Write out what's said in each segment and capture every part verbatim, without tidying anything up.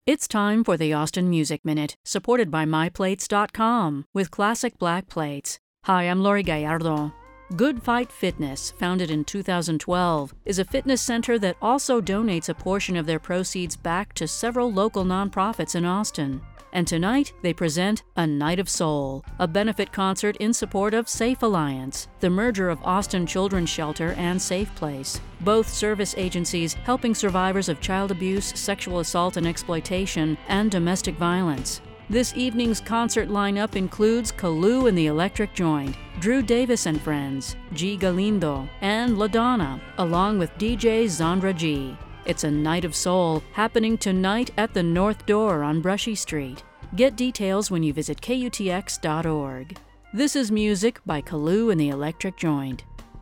It's time for the Austin Music Minute, supported by my plates dot com with classic black plates. Hi, I'm Lori Gallardo. Good Fight Fitness, founded in two thousand twelve, is a fitness center that also donates a portion of their proceeds back to several local nonprofits in Austin. And tonight, they present A Night of Soul, a benefit concert in support of Safe Alliance, the merger of Austin Children's Shelter and Safe Place, both service agencies helping survivors of child abuse, sexual assault and exploitation, and domestic violence. This evening's concert lineup includes Kalu and the Electric Joint, Drew Davis and Friends, G. Galindo, and LaDonna, along with D J Zandra G. It's A Night of Soul, happening tonight at the North Door on Brushy Street. Get details when you visit K U T X dot org. This is music by Kalu and the Electric Joint.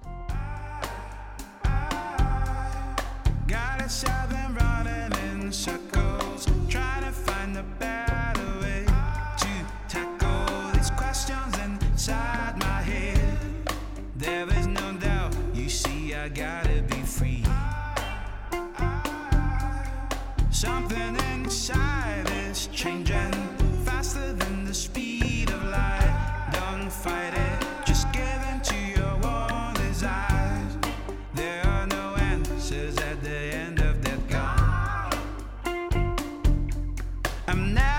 Got yourself been running in circles, trying to find the better way to tackle these questions inside my head. There is no doubt, you see, I gotta be free. Something inside is changing faster than the speed of light. Don't fight it, just give in to your own desires. There are no answers at the end of that gun. I'm now